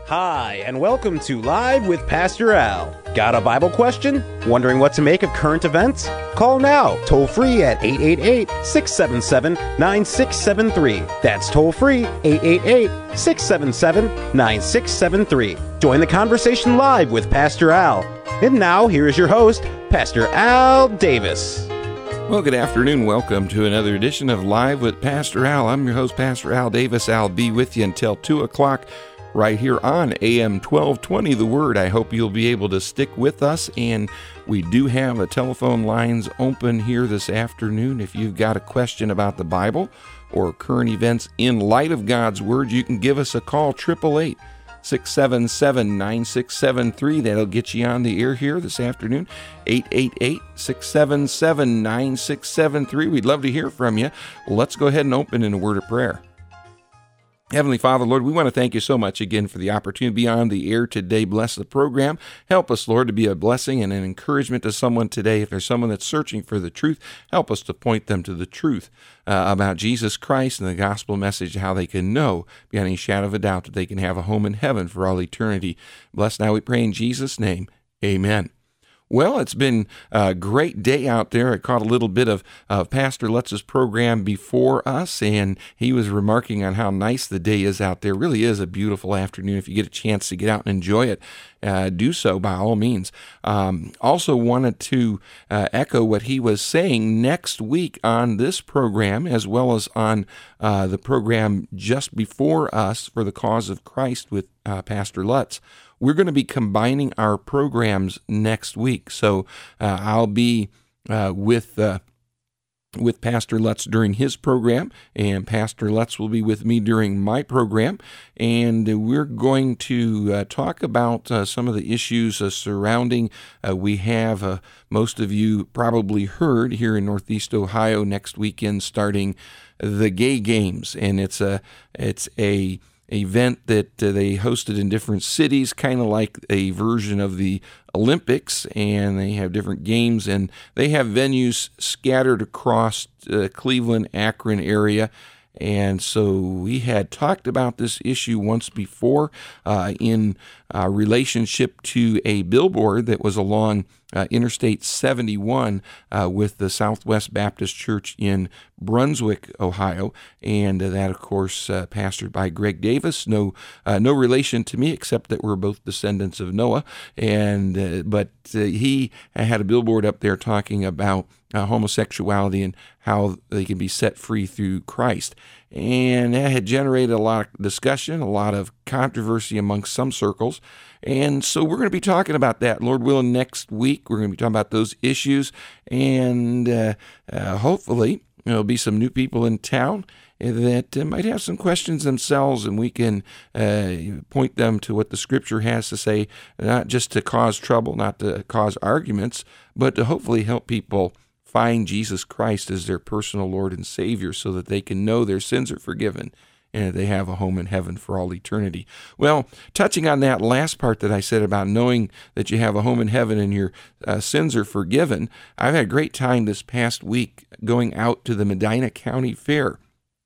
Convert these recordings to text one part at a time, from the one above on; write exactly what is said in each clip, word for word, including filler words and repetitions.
Hi, and welcome to Live with Pastor Al. Got a Bible question? Wondering what to make of current events? Call now, toll free at eight eight eight, six seven seven, nine six seven three. That's toll free, eight eight eight, six seven seven, nine six seven three. Join the conversation live with Pastor Al. And now, here is your host, Pastor Al Davis. Well, good afternoon. Welcome to another edition of Live with Pastor Al. I'm your host, Pastor Al Davis. I'll be with you until two o'clock. Right here on A M twelve twenty, The Word. I hope you'll be able to stick with us, and we do have the telephone lines open here this afternoon. If you've got a question about the Bible or current events in light of God's Word, you can give us a call, eight eight eight, six seven seven, nine six seven three. That'll get you on the air here this afternoon, eight eight eight, six seven seven, nine six seven three. We'd love to hear from you. Let's go ahead and open in a word of prayer. Heavenly Father, Lord, we want to thank you so much again for the opportunity to be on the air today. Bless the program. Help us, Lord, to be a blessing and an encouragement to someone today. If there's someone that's searching for the truth, help us to point them to the truth uh, about Jesus Christ and the gospel message, how they can know beyond any shadow of a doubt that they can have a home in heaven for all eternity. Bless now, we pray in Jesus' name. Amen. Well, it's been a great day out there. I caught a little bit of, of Pastor Lutz's program before us, and he was remarking on how nice the day is out there. It really is a beautiful afternoon. If you get a chance to get out and enjoy it, uh, do so by all means. Um, also wanted to uh, echo what he was saying next week on this program, as well as on uh, the program just before us for the cause of Christ with uh, Pastor Lutz. We're going to be combining our programs next week, so uh, I'll be uh, with uh, with Pastor Lutz during his program, and Pastor Lutz will be with me during my program, and we're going to uh, talk about uh, some of the issues uh, surrounding. Uh, we have uh, most of you probably heard here in Northeast Ohio next weekend starting the Gay Games, and it's a it's a event that uh, they hosted in different cities, kind of like a version of the Olympics, and they have different games, and they have venues scattered across uh, Cleveland, Akron area. And so we had talked about this issue once before uh, in uh, relationship to a billboard that was along uh, Interstate seventy-one uh, with the Southwest Baptist Church in Brunswick, Ohio. And uh, that, of course, uh, pastored by Greg Davis. No uh, no relation to me, except that we're both descendants of Noah. And uh, But uh, he had a billboard up there talking about Uh, homosexuality and how they can be set free through Christ. And that had generated a lot of discussion, a lot of controversy amongst some circles. And so we're going to be talking about that, Lord willing, next week. We're going to be talking about those issues. And uh, uh, hopefully there'll be some new people in town that uh, might have some questions themselves, and we can uh, point them to what the Scripture has to say, not just to cause trouble, not to cause arguments, but to hopefully help people find Jesus Christ as their personal Lord and Savior so that they can know their sins are forgiven and that they have a home in heaven for all eternity. Well, touching on that last part that I said about knowing that you have a home in heaven and your uh, sins are forgiven, I've had a great time this past week going out to the Medina County Fair.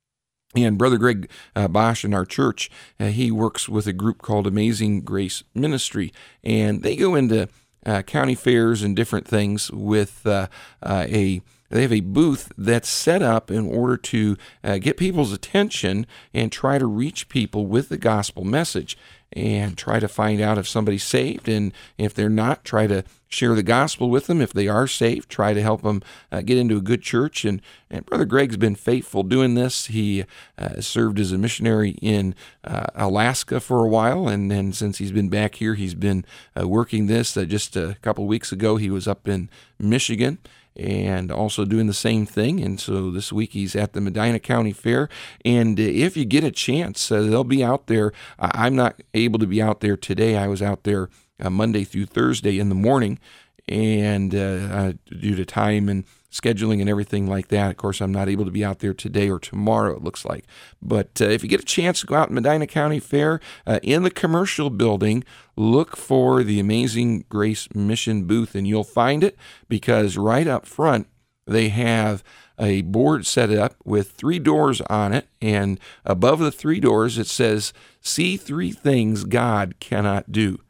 And Brother Greg uh, Bosch in our church, uh, he works with a group called Amazing Grace Ministry, and they go into Uh, county fairs and different things with uh, uh, a they have a booth that's set up in order to uh, get people's attention and try to reach people with the gospel message and try to find out if somebody's saved, and if they're not, try to share the gospel with them. If they are saved, try to help them uh, get into a good church. And, and Brother Greg's been faithful doing this. He uh, served as a missionary in uh, Alaska for a while, and then since he's been back here, he's been uh, working this. Uh, just a couple of weeks ago, he was up in Michigan and also doing the same thing. And so this week he's at the Medina County Fair. And if you get a chance, uh, they'll be out there. I'm not able to be out there today. I was out there uh, Monday through Thursday in the morning, and uh, uh, due to time and scheduling and everything like that, of course, I'm not able to be out there today or tomorrow, it looks like. But uh, if you get a chance to go out to Medina County Fair, uh, in the commercial building, look for the Amazing Grace Mission booth, and you'll find it, because right up front, they have a board set up with three doors on it, and above the three doors it says, "See three things God cannot do."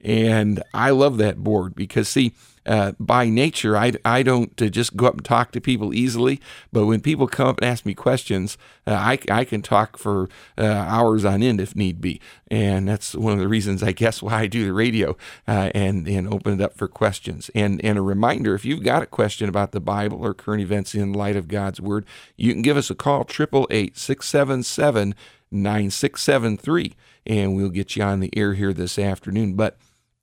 And I love that board because, see, uh, by nature, I, I don't uh, just go up and talk to people easily, but when people come up and ask me questions, uh, I, I can talk for uh, hours on end if need be. And that's one of the reasons, I guess, why I do the radio uh, and, and open it up for questions. And, and a reminder, if you've got a question about the Bible or current events in light of God's Word, you can give us a call, eight eight eight, six seven seven, nine six seven three, and we'll get you on the air here this afternoon. But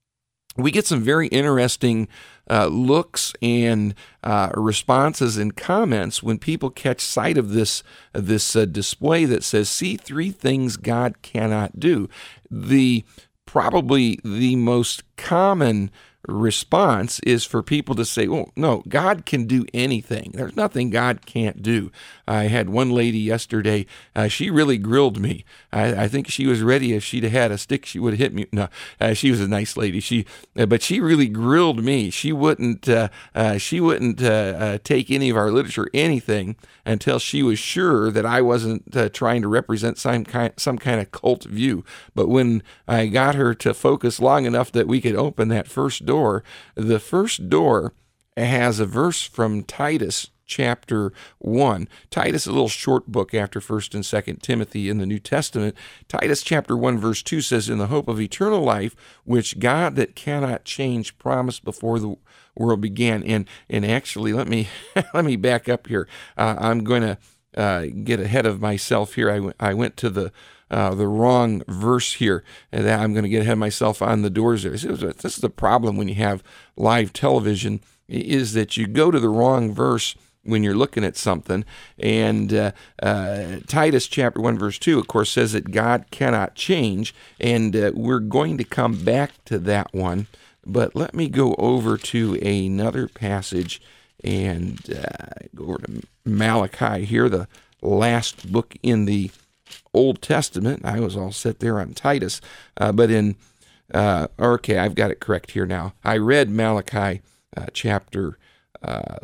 we get some very interesting uh, looks and uh, responses and comments when people catch sight of this this uh, display that says, "See three things God cannot do." The probably the most common response is for people to say, "Oh, no, God can do anything. There's nothing God can't do." I had one lady yesterday, uh, she really grilled me. I, I think she was ready. If she'd have had a stick, she would have hit me. No, uh, she was a nice lady. She, uh, but she really grilled me. She wouldn't, uh, uh, she wouldn't uh, uh, take any of our literature, anything, until she was sure that I wasn't uh, trying to represent some kind, some kind of cult view. But when I got her to focus long enough that we could open that first door, the first door has a verse from Titus chapter one. Titus, a little short book after First and Second Timothy in the New Testament. Titus chapter one, verse two says, "In the hope of eternal life, which God that cannot change promised before the world began." And and actually, let me let me back up here. Uh, I'm going to uh, get ahead of myself here. I, w- I went to the Uh, the wrong verse here, and I'm going to get ahead of myself on the doors there. This is the problem when you have live television, is that you go to the wrong verse when you're looking at something. And uh, uh, Titus chapter one, verse two, of course, says that God cannot change, and uh, we're going to come back to that one. But let me go over to another passage and uh, go over to Malachi here, the last book in the Old Testament. I was all set there on Titus, uh, but in uh, okay, I've got it correct here now. I read Malachi uh, chapter uh,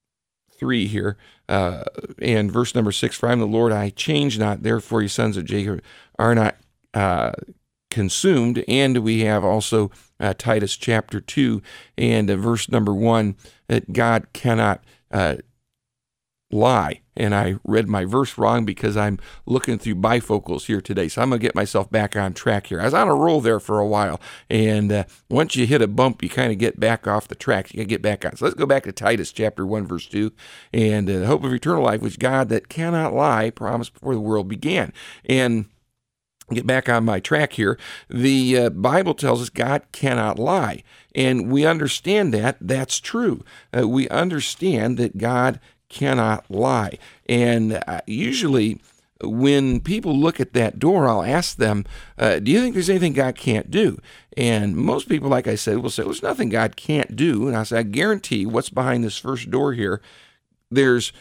three here, uh, and verse number six. "For I am the Lord; I change not. Therefore, you sons of Jacob are not uh, consumed." And we have also uh, Titus chapter two and uh, verse number one, that God cannot uh, lie. And I read my verse wrong because I'm looking through bifocals here today. So I'm going to get myself back on track here. I was on a roll there for a while. And uh, once you hit a bump, you kind of get back off the track. You got to get back on. So let's go back to Titus chapter one, verse two. "And uh, the hope of eternal life, which God that cannot lie promised before the world began." And get back on my track here. The uh, Bible tells us God cannot lie. And we understand that. That's true. Uh, we understand that God cannot lie. And uh, usually when people look at that door, I'll ask them, uh, do you think there's anything God can't do? And most people, like I said, will say, well, there's nothing God can't do. And I say, I guarantee what's behind this first door here, there's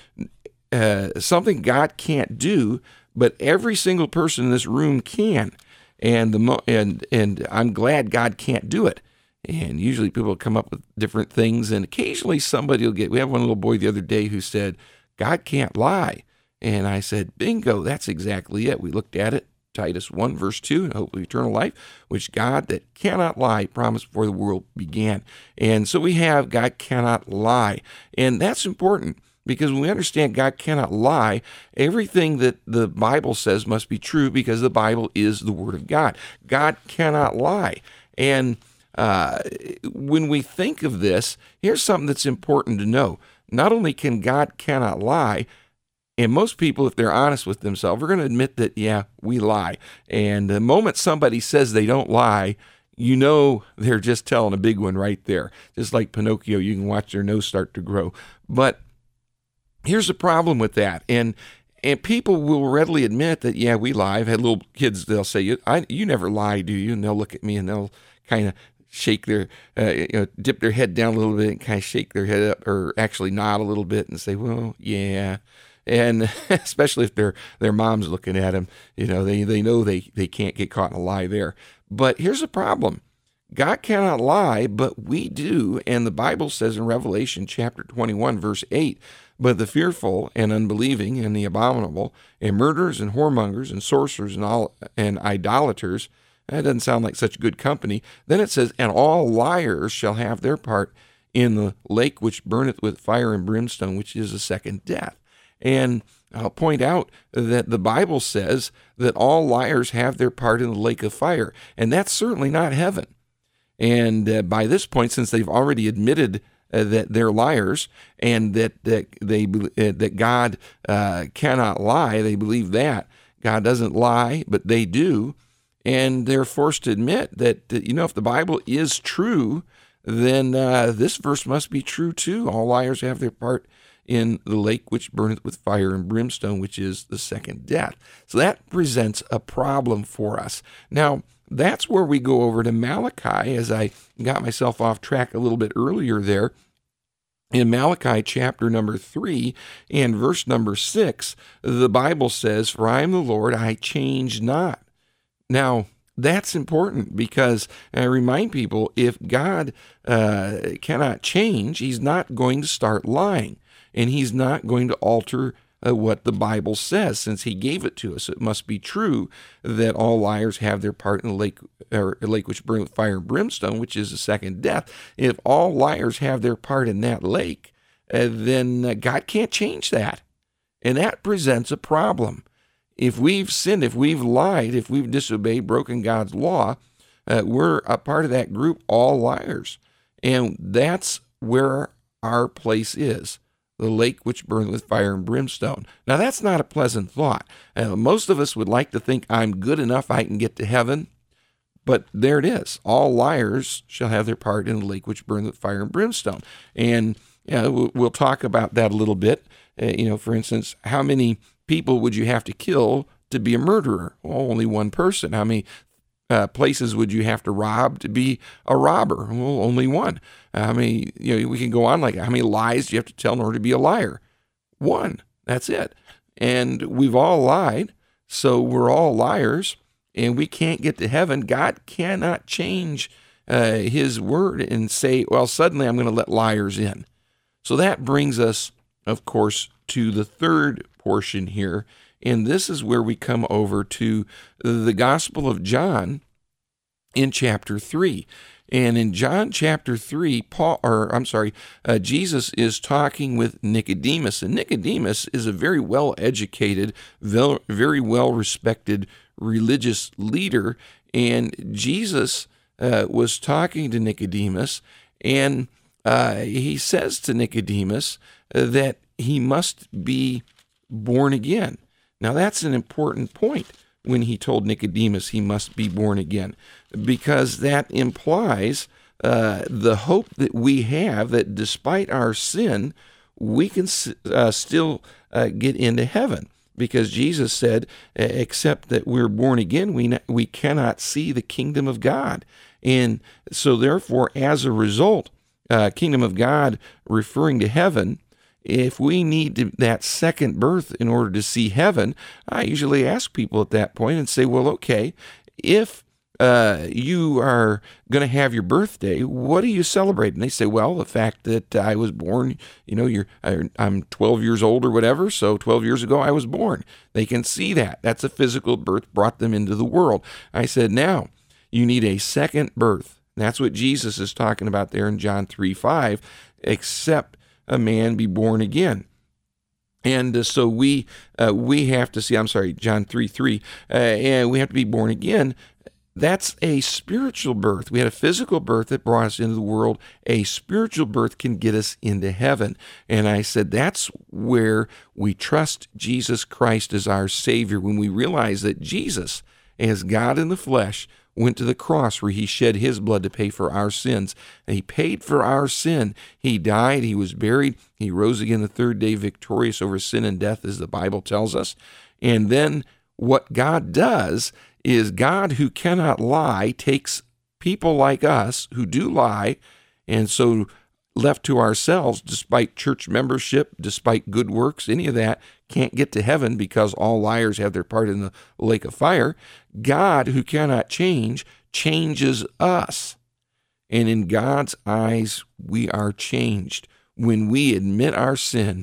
uh, something God can't do, but every single person in this room can. And the mo- and and I'm glad God can't do it. And usually people come up with different things, and occasionally somebody will get, we had one little boy the other day who said, God can't lie. And I said, bingo, that's exactly it. We looked at it, Titus one, verse two, and hope of eternal life, which God that cannot lie promised before the world began. And so we have God cannot lie. And that's important, because when we understand God cannot lie, everything that the Bible says must be true, because the Bible is the Word of God. God cannot lie. And Uh, when we think of this, here's something that's important to know. Not only can God cannot lie, and most people, if they're honest with themselves, are going to admit that, yeah, we lie. And the moment somebody says they don't lie, you know they're just telling a big one right there. Just like Pinocchio, you can watch their nose start to grow. But here's the problem with that. And And people will readily admit that, yeah, we lie. I've had little kids, they'll say, you, I, you never lie, do you? And they'll look at me and they'll kind of shake their, uh, you know, dip their head down a little bit and kind of shake their head up, or actually nod a little bit and say, well, yeah. And especially if their their mom's looking at them, you know, they, they know they, they can't get caught in a lie there. But here's the problem. God cannot lie, but we do. And the Bible says in Revelation chapter twenty-one, verse eight, But the fearful and unbelieving and the abominable and murderers and whoremongers and sorcerers and all and idolaters, that doesn't sound like such good company. Then it says, and all liars shall have their part in the lake which burneth with fire and brimstone, which is the second death. And I'll point out that the Bible says that all liars have their part in the lake of fire, and that's certainly not heaven. And uh, by this point, since they've already admitted uh, that they're liars and that that they uh, that God uh, cannot lie, they believe that God doesn't lie, but they do, and they're forced to admit that, that you know, if the Bible is true, then uh, this verse must be true too. All liars have their part in the lake which burneth with fire and brimstone, which is the second death. So that presents a problem for us. Now, that's where we go over to Malachi, as I got myself off track a little bit earlier there. In Malachi chapter number three and verse number six, the Bible says, for I am the Lord, I change not. Now, that's important because I remind people, if God uh, cannot change, he's not going to start lying. And he's not going to alter uh, what the Bible says, since he gave it to us. It must be true that all liars have their part in the lake, or a lake which burns with fire and brimstone, which is the second death. If all liars have their part in that lake, uh, then uh, God can't change that. And that presents a problem. If we've sinned, if we've lied, if we've disobeyed, broken God's law, uh, we're a part of that group, all liars. And that's where our place is. The lake which burned with fire and brimstone. Now, that's not a pleasant thought. Uh, most of us would like to think I'm good enough I can get to heaven, but there it is. All liars shall have their part in the lake which burned with fire and brimstone. And you know, we'll, we'll talk about that a little bit. Uh, you know, for instance, how many people would you have to kill to be a murderer? Well, only one person. How many Uh, places would you have to rob to be a robber? Well, only one. Uh, how many, you know, we can go on like that. How many lies do you have to tell in order to be a liar? One. That's it. And we've all lied, so we're all liars, and we can't get to heaven. God cannot change uh, his word and say, well, suddenly I'm going to let liars in. So that brings us, of course, to the third portion here. And this is where we come over to the Gospel of John in chapter three. And in John chapter three, Paul, or I'm sorry, uh, Jesus is talking with Nicodemus. And Nicodemus is a very well-educated, very well-respected religious leader. And Jesus uh, was talking to Nicodemus, and uh, he says to Nicodemus uh, that he must be born again. Now, that's an important point when he told Nicodemus he must be born again, because that implies uh, the hope that we have that despite our sin, we can uh, still uh, get into heaven. Because Jesus said, except that we're born again, we not, we cannot see the kingdom of God. And so therefore, as a result, uh, kingdom of God referring to heaven, if we need to, that second birth in order to see heaven, I usually ask people at that point and say, well, okay, if uh, you are going to have your birthday, what do you celebrate? And they say, well, the fact that I was born, you know, you're, I'm twelve years old or whatever, so twelve years ago I was born. They can see that. That's a physical birth, brought them into the world. I said, now, you need a second birth. That's what Jesus is talking about there in John three five, except a man be born again. And uh, so we uh, we have to see, I'm sorry, John three three, uh, and we have to be born again. That's a spiritual birth. We had a physical birth that brought us into the world. A spiritual birth can get us into heaven. And I said that's where we trust Jesus Christ as our Savior, when we realize that Jesus, as God in the flesh, went to the cross where he shed his blood to pay for our sins. And he paid for our sin. He died, he was buried, he rose again the third day victorious over sin and death, as the Bible tells us. And then what God does is God, who cannot lie, takes people like us who do lie, and so left to ourselves, despite church membership, despite good works, any of that, can't get to heaven because all liars have their part in the lake of fire. God, who cannot change, changes us. And in God's eyes, we are changed when we admit our sin,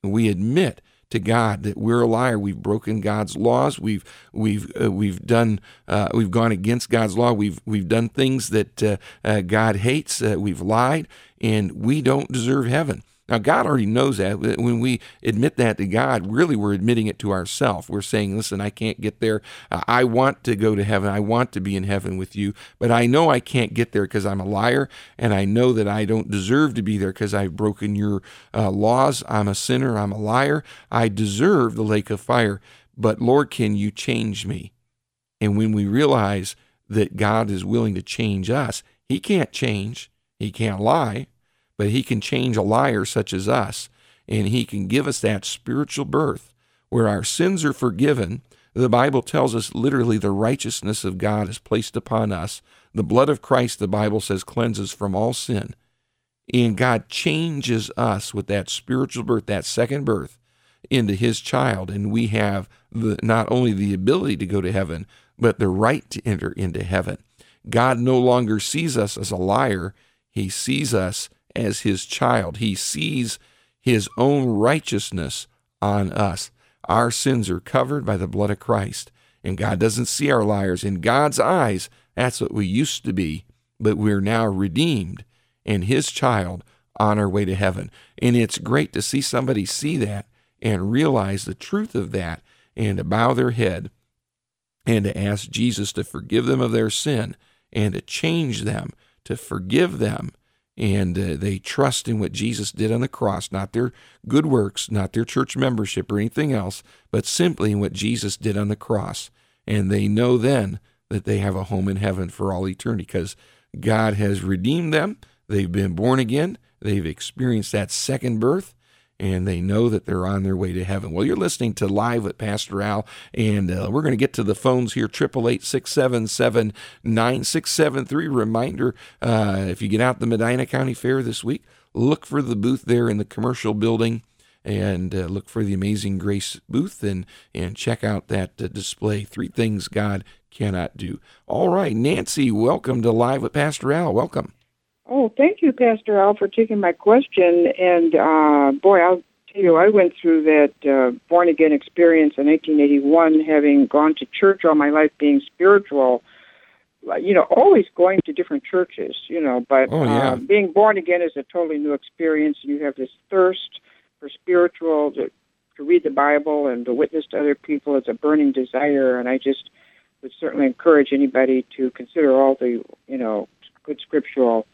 We admit to God that we're a liar. We've broken God's laws. We've we've uh, we've done uh, we've gone against God's law. We've we've done things that uh, uh, God hates. Uh, we've lied, and we don't deserve heaven. Now, God already knows that. When we admit that to God, really we're admitting it to ourselves. We're saying, listen, I can't get there. Uh, I want to go to heaven. I want to be in heaven with you, but I know I can't get there because I'm a liar, and I know that I don't deserve to be there because I've broken your uh, laws. I'm a sinner. I'm a liar. I deserve the lake of fire, but Lord, can you change me? And when we realize that God is willing to change us, he can't change. He can't lie. But he can change a liar such as us, and he can give us that spiritual birth where our sins are forgiven. The Bible tells us literally the righteousness of God is placed upon us. The blood of Christ, the Bible says, cleanses from all sin. And God changes us with that spiritual birth, that second birth, into his child. And we have the, not only the ability to go to heaven, but the right to enter into heaven. God no longer sees us as a liar. He sees us as his child. He sees his own righteousness on us. Our sins are covered by the blood of Christ, and God doesn't see our liars. In God's eyes, that's what we used to be, but we're now redeemed and his child on our way to heaven. And it's great to see somebody see that and realize the truth of that and to bow their head and to ask Jesus to forgive them of their sin and to change them, to forgive them. And uh, they trust in what Jesus did on the cross, not their good works, not their church membership or anything else, but simply in what Jesus did on the cross. And they know then that they have a home in heaven for all eternity because God has redeemed them. They've been born again. They've experienced that second birth, and they know that they're on their way to heaven. Well, you're listening to Live with Pastor Al, and uh, we're going to get to the phones here, eight eight eight, six seven seven, nine six seven three. Reminder, uh, if you get out the Medina County Fair this week, look for the booth there in the commercial building, and uh, look for the Amazing Grace booth, and, and check out that uh, display, Three Things God Cannot Do. All right, Nancy, welcome to Live with Pastor Al. Welcome. Oh, thank you, Pastor Al, for taking my question. And, uh, boy, I'll tell you, I went through that uh, born-again experience in nineteen eighty-one, having gone to church all my life, being spiritual, you know, always going to different churches, you know, but oh, yeah. uh, being born again is a totally new experience. You have this thirst for spiritual, to, to read the Bible and to witness to other people. It's a burning desire, and I just would certainly encourage anybody to consider all the, you know, good scriptural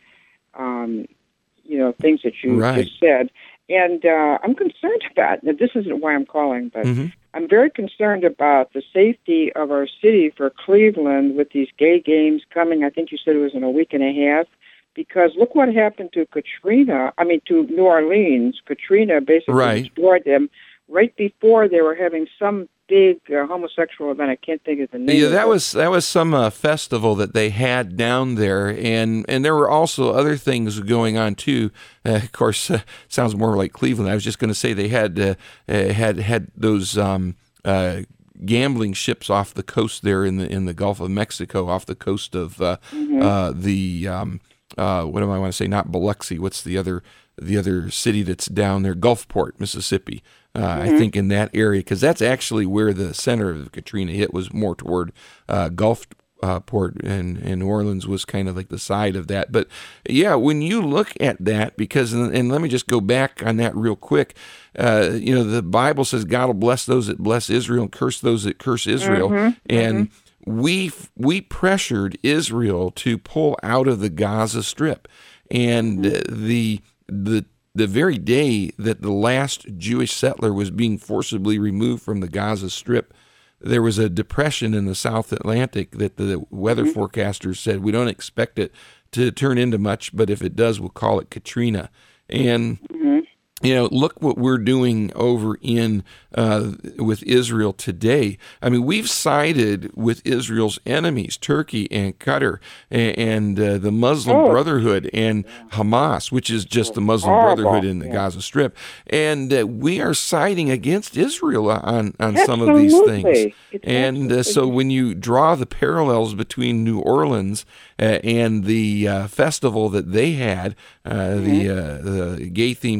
Um, you know, things that you right. just said. And uh, I'm concerned about, now this isn't why I'm calling, but mm-hmm. I'm very concerned about the safety of our city for Cleveland with these gay games coming. I think you said it was in a week and a half, because look what happened to Katrina, I mean, to New Orleans. Katrina basically right. destroyed them right before they were having some big uh, homosexual event. I can't think of the name. Yeah, of that it. was that was some uh, festival that they had down there, and and there were also other things going on too. Uh, of course, uh, sounds more like Cleveland. I was just going to say they had uh, uh, had had those um, uh, gambling ships off the coast there in the in the Gulf of Mexico, off the coast of uh, mm-hmm. uh, the um, uh, what do I want to say? Not Biloxi. What's the other the other city that's down there? Gulfport, Mississippi. Uh, mm-hmm. I think in that area, because that's actually where the center of Katrina hit, was more toward uh, Gulfport, and, and New Orleans was kind of like the side of that. But yeah, when you look at that, because, and, and let me just go back on that real quick, uh, you know, the Bible says God will bless those that bless Israel and curse those that curse Israel. Mm-hmm. And mm-hmm. we we pressured Israel to pull out of the Gaza Strip. And uh, the the The very day that the last Jewish settler was being forcibly removed from the Gaza Strip, there was a depression in the South Atlantic that the weather mm-hmm. forecasters said, we don't expect it to turn into much, but if it does, we'll call it Katrina. And mm-hmm. you know, look what we're doing over in uh, with Israel today. I mean, we've sided with Israel's enemies, Turkey and Qatar, and, and uh, the Muslim oh. Brotherhood and Hamas, which is just the Muslim Horrible. Brotherhood in the yeah. Gaza Strip. And uh, we are siding against Israel on, on Absolutely. some of these things. It's and uh, so when you draw the parallels between New Orleans uh, and the uh, festival that they had, uh, mm-hmm. the, uh, the gay-themed festival,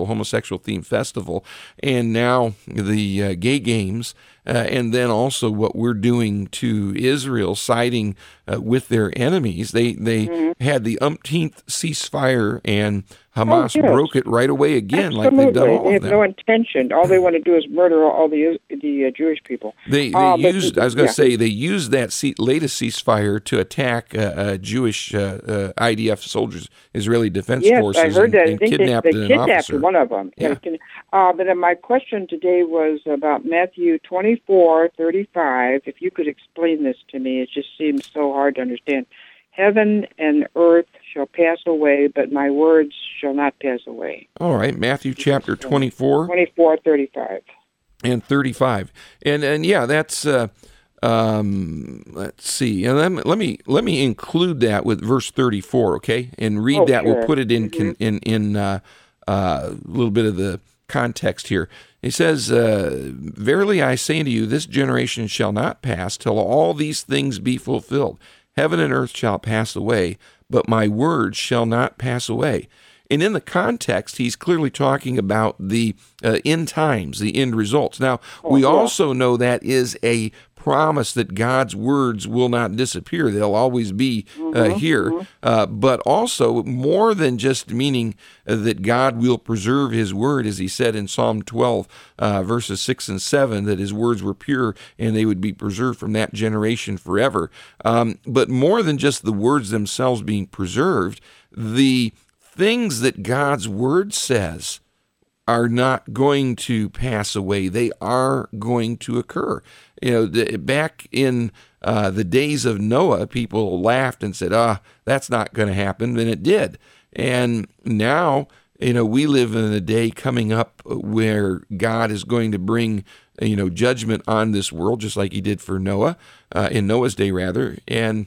homosexual themed festival, and now the uh, gay games, uh, and then also what we're doing to Israel, siding uh, with their enemies. They they mm-hmm. had the umpteenth ceasefire, and Hamas oh, yes. broke it right away again, Absolutely. like they've done all they have of them. no intention. All they want to do is murder all the the uh, Jewish people. They, they uh, used. But, I was going to yeah. say they used that ce- latest ceasefire to attack uh, uh, Jewish uh, uh, I D F soldiers, Israeli Defense yes, Forces, I heard and, that. and I think kidnapped they, they an kidnapped officer. one of them. Yeah. Uh, but my question today was about Matthew twenty-four thirty-five. If you could explain this to me, it just seems so hard to understand. Heaven and earth shall pass away, but my words shall not pass away. All right, Matthew chapter twenty-four. twenty-four thirty-five. And thirty-five. And and yeah, that's uh, um, let's see. And let me, let me let me include that with verse thirty-four, okay? And read oh, that. Sure. We'll put it in mm-hmm. in in uh, uh, a little bit of the context here. He says, uh, "Verily I say unto you, this generation shall not pass till all these things be fulfilled. Heaven and earth shall pass away, but my words shall not pass away." And in the context, he's clearly talking about the uh, end times, the end results. Now, oh, we yeah. also know that is a promise that God's words will not disappear. They'll always be uh, mm-hmm, here. Mm-hmm. Uh, but also, more than just meaning uh, that God will preserve his word, as he said in Psalm twelve, uh, verses six and seven, that his words were pure and they would be preserved from that generation forever. Um, but more than just the words themselves being preserved, the things that God's word says are not going to pass away. They are going to occur. You know, the, back in uh, the days of Noah, people laughed and said, ah, that's not going to happen, and it did. And now, you know, we live in a day coming up where God is going to bring, you know, judgment on this world, just like he did for Noah, uh, in Noah's day, rather. And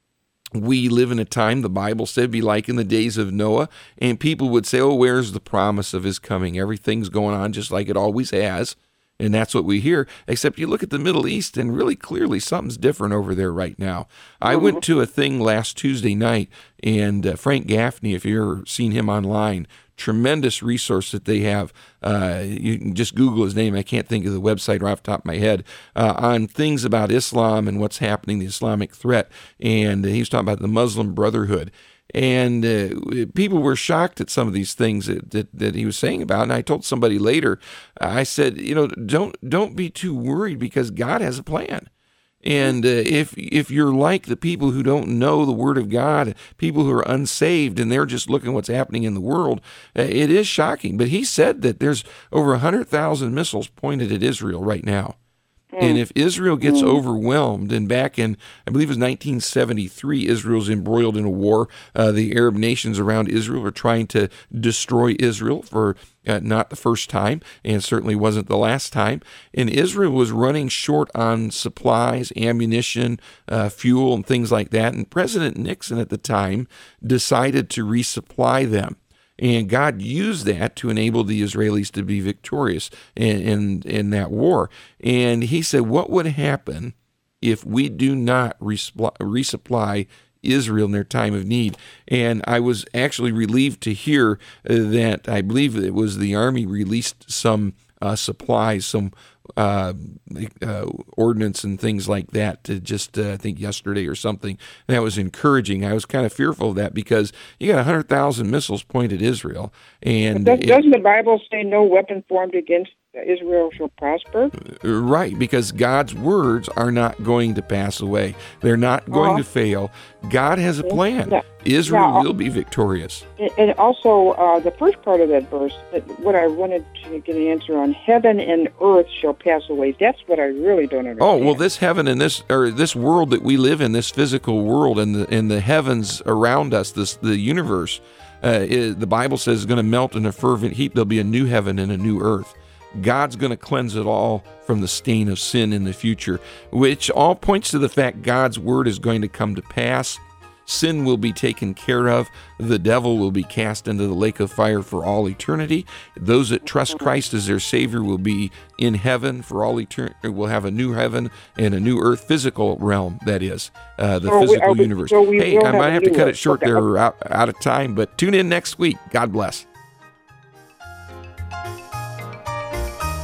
we live in a time, the Bible said, be like in the days of Noah, and people would say, oh, where's the promise of his coming? Everything's going on just like it always has, and that's what we hear, except you look at the Middle East, and really clearly something's different over there right now. I mm-hmm. went to a thing last Tuesday night, and uh, Frank Gaffney, if you've ever seen him online, tremendous resource that they have. Uh, you can just Google his name. I can't think of the website right off the top of my head, uh, on things about Islam and what's happening, the Islamic threat. And uh, he was talking about the Muslim Brotherhood. And uh, people were shocked at some of these things that, that, that he was saying about. And I told somebody later, I said, you know, don't don't be too worried, because God has a plan. And uh, if if you're like the people who don't know the Word of God, people who are unsaved, and they're just looking what's happening in the world, uh, it is shocking. But he said that there's over one hundred thousand missiles pointed at Israel right now. Mm. And if Israel gets mm. overwhelmed, and back in, I believe it was nineteen seventy-three, Israel's embroiled in a war. Uh, the Arab nations around Israel are trying to destroy Israel for uh, not the first time, and certainly wasn't the last time. And Israel was running short on supplies, ammunition, uh, fuel, and things like that. And President Nixon at the time decided to resupply them. And God used that to enable the Israelis to be victorious in, in, in that war. And he said, what would happen if we do not resupply, resupply Israel in their time of need? And I was actually relieved to hear that, I believe it was the Army released some uh, supplies, some uh, uh, ordnance and things like that, to just, uh, I think yesterday or something. And that was encouraging. I was kind of fearful of that, because you got one hundred thousand missiles pointed at Israel. And does, it, doesn't the Bible say no weapon formed against Israel shall prosper? Right, because God's words are not going to pass away. They're not going uh-huh. to fail. God has a plan. Yeah. Israel now, will be victorious. And also, uh, the first part of that verse, what I wanted to get an answer on, heaven and earth shall pass away. That's what I really don't understand. Oh, well, this heaven and this, or this world that we live in, this physical world, and the, and the heavens around us, this the universe, uh, it, the Bible says is going to melt in a fervent heat. There'll be a new heaven and a new earth. God's going to cleanse it all from the stain of sin in the future, which all points to the fact God's word is going to come to pass. Sin will be taken care of. The devil will be cast into the lake of fire for all eternity. Those that trust Christ as their Savior will be in heaven for all eternity. We'll have a new heaven and a new earth, physical realm, that is, uh, the so physical we, universe. So hey, I might have to cut it short there. We're out, out of time, but tune in next week. God bless.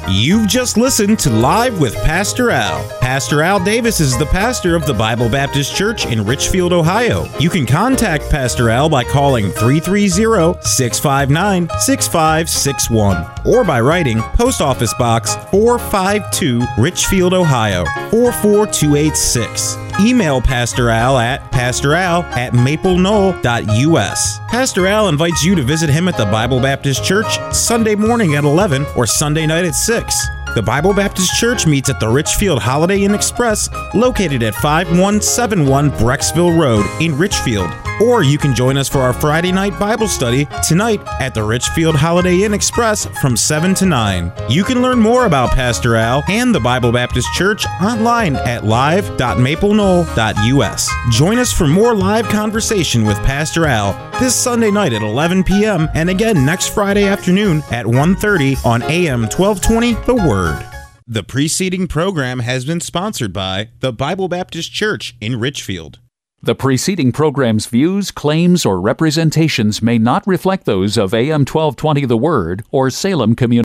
You've just listened to Live with Pastor Al. Pastor Al Davis is the pastor of the Bible Baptist Church in Richfield, Ohio. You can contact Pastor Al by calling three three zero, six five nine, six five six one or by writing Post Office Box four five two, Richfield, Ohio, four four two eight six. Email Pastor Al at pastoral at maple knoll dot u s. Pastor Al invites you to visit him at the Bible Baptist Church Sunday morning at eleven or Sunday night at six. The Bible Baptist Church meets at the Richfield Holiday Inn Express, located at five one seven one Brecksville Road in Richfield. Or you can join us for our Friday night Bible study tonight at the Richfield Holiday Inn Express from seven to nine. You can learn more about Pastor Al and the Bible Baptist Church online at live dot maple knoll dot u s. Join us for more live conversation with Pastor Al this Sunday night at eleven p.m. and again next Friday afternoon at one thirty on A M twelve twenty The Word. The preceding program has been sponsored by the Bible Baptist Church in Richfield. The preceding program's views, claims, or representations may not reflect those of A M twelve twenty The Word or Salem Community.